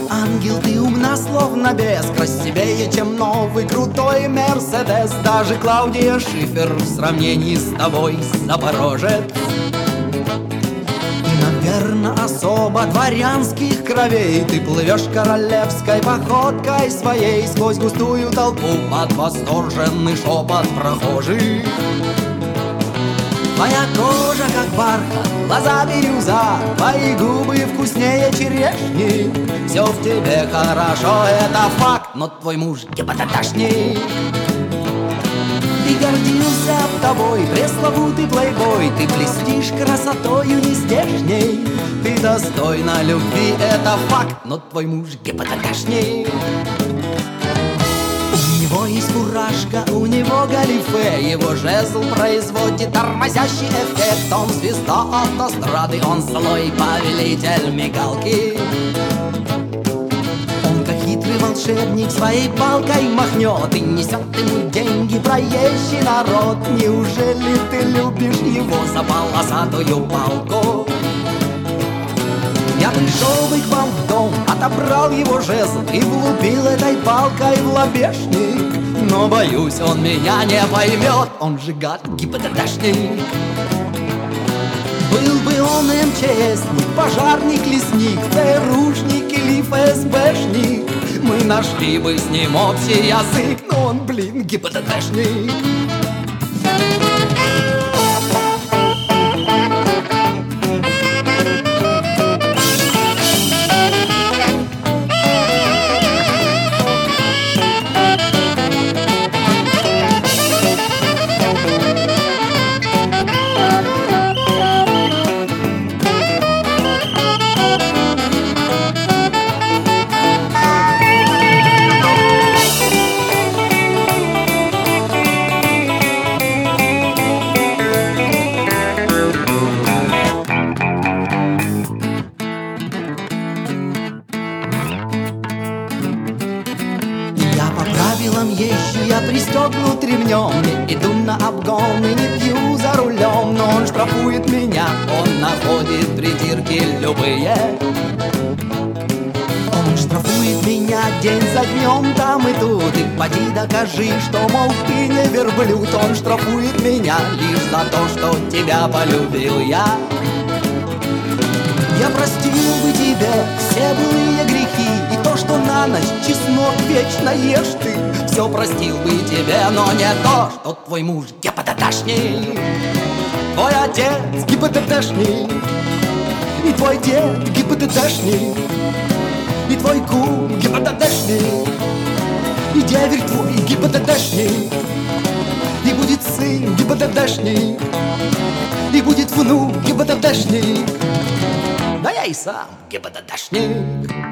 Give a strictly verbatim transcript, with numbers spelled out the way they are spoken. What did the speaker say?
ангел, ты умна, словно бес, красивее, чем новый крутой Мерседес. Даже Клаудия Шифер в сравнении с тобой запорожец. И, наверно, особо дворянских кровей ты плывешь королевской походкой своей сквозь густую толпу под восторженный шепот прохожих. Твоя кожа как бархат, глаза бирюза, твои губы вкуснее черешни. Все в тебе хорошо, это факт, но твой муж гипотеташник. Ты гордился тобой, пресловутый плейбой, ты блестишь красотою нездешней. Ты достойна любви, это факт, но твой муж гипотеташник. У него есть фуражка, у него галифе, его жезл производит тормозящий эффект. Он звезда автострады, он злой повелитель мигалки. Он как хитрый волшебник своей палкой махнет и несет ему деньги проезжий народ. Неужели ты любишь его за полосатую палку? Я пришел бы к вам в дом, отобрал его жезл и влупил этой палкой в лобешник. Но боюсь, он меня не поймет, он же гад гипотеташник. Был бы он МЧСник, пожарник, лесник, ЦРУшник или ФСБшник, мы нашли бы с ним общий язык, но он, блин, гипотеташник. Езжу я пристегнут ремнем, не иду на обгон и не пью за рулем. Но он штрафует меня, он находит придирки любые. Он штрафует меня день за днем там и тут. И поди докажи, что, мол, ты не верблюд. Он штрафует меня лишь за то, что тебя полюбил я. Я простил бы тебе все былые грехи и то, что на ночь чеснок вечно ешь ты. Все простил бы тебе, но не то, что твой муж гипотеташник. Твой отец гипотеташник, и твой дед гипотеташник, и твой кум гипотеташник, и деверь твой гипотеташник, и будет сын гипотеташник, и будет внук гипотеташник. Да я и сам гипотеташник.